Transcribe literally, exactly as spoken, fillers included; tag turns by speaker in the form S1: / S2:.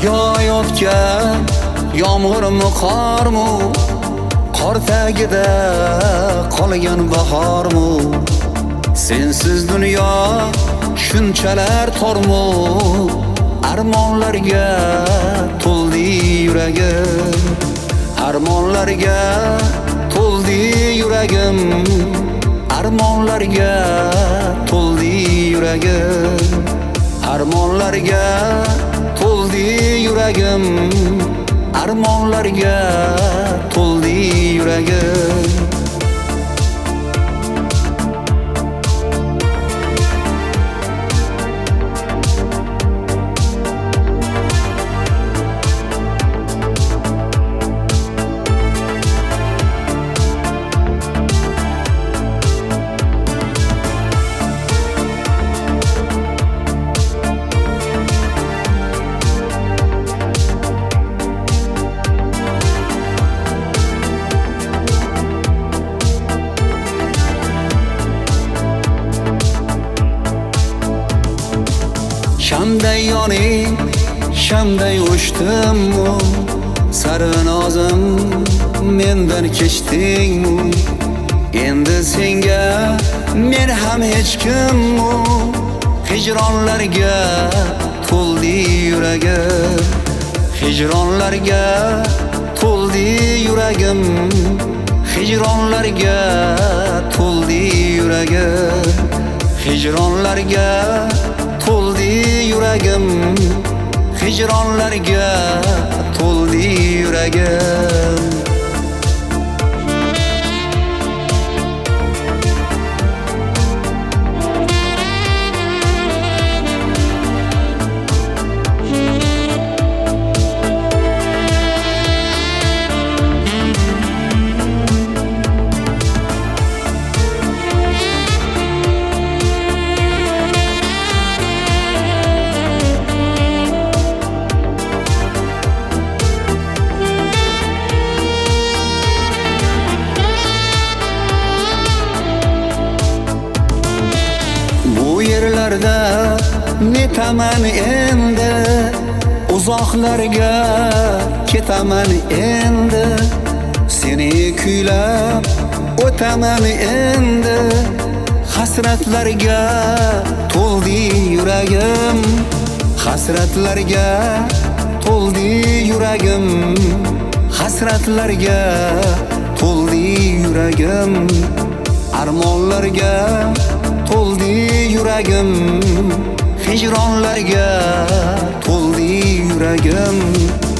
S1: yog'ayotgan yomg'irmi qormi, qor tagida qolgan bahormi? Sensiz dunyo shunchalar tormu, armonlarga to'ldi yuragim, armonlarga to'ldi yuragim, armonlarga to'ldi yuragim, armonlarga to'ldi yuragim, armonlarga to'ldi yuragim. Shamday yoning, shamday o'chdimmi? Sarvinozim mendan kechdingmi? Endi senga men ham hech kimmi? Hijronlarga to'ldi yuragim, hijronlarga to'ldi yuragim, hijronlarga to'ldi yuragim, hijronlarga to'ldi yuragim, hijronlarga to'ldi yuragim. Yerlarda netaman endi, uzoqlarga ketaman endi, seni kuylab o'taman endi, hasratlarga to'ldi yuragim, hasratlarga to'ldi yuragim, hasratlarga to'ldi yuragim, armonlarga to'ldi yuragim, hijronlarga to'ldi yuragim.